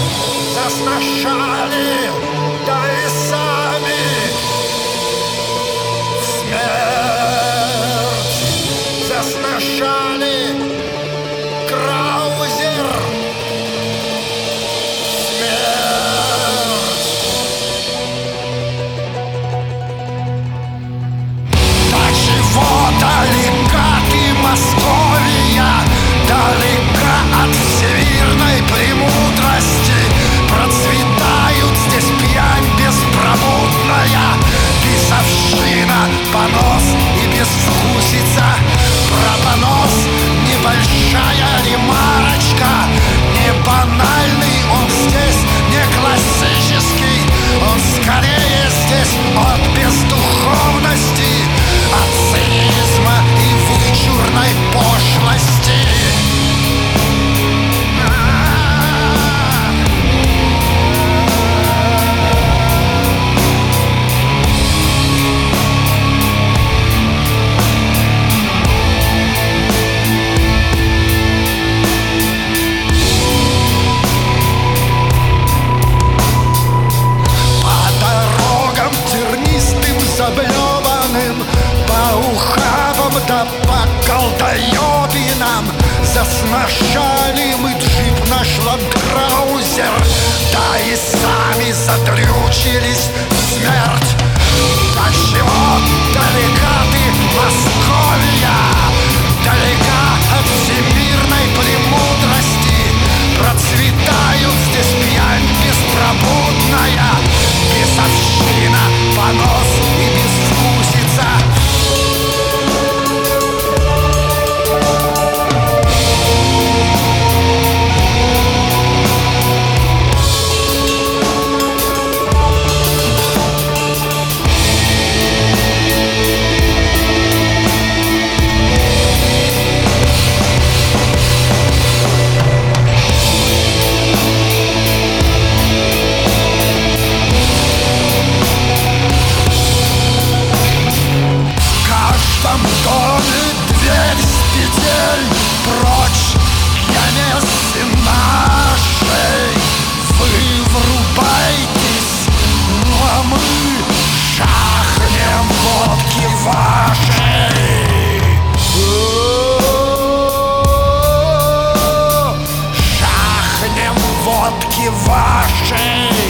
засношали, да и сами в смерть засношали. Краузер смерть. До чего далека ты, Московия, далека от всемирной премудрости. Процветают здесь пьянь беспробудная, бесовщина, понос и безвкусица. Про понос небольшая ремарочка. Не банальный он здесь, не классический. Он скорее здесь от бездуховности, от цинизма и вычурной пошлости. Заблеванным по ухабам да по колдоебинам засношали мы джип наш ландкраузер, да и сами задрючились в смерть. До чего далека ты, Московия, далека от всемирной премудрости. Процветают здесь пьянь беспробудная, бесовщина, понос и безвкусица. Дверь с петель прочь к Янессе нашей. Вы врубайтесь, ну а мы шахнем водки вашей. Шахнем водки вашей.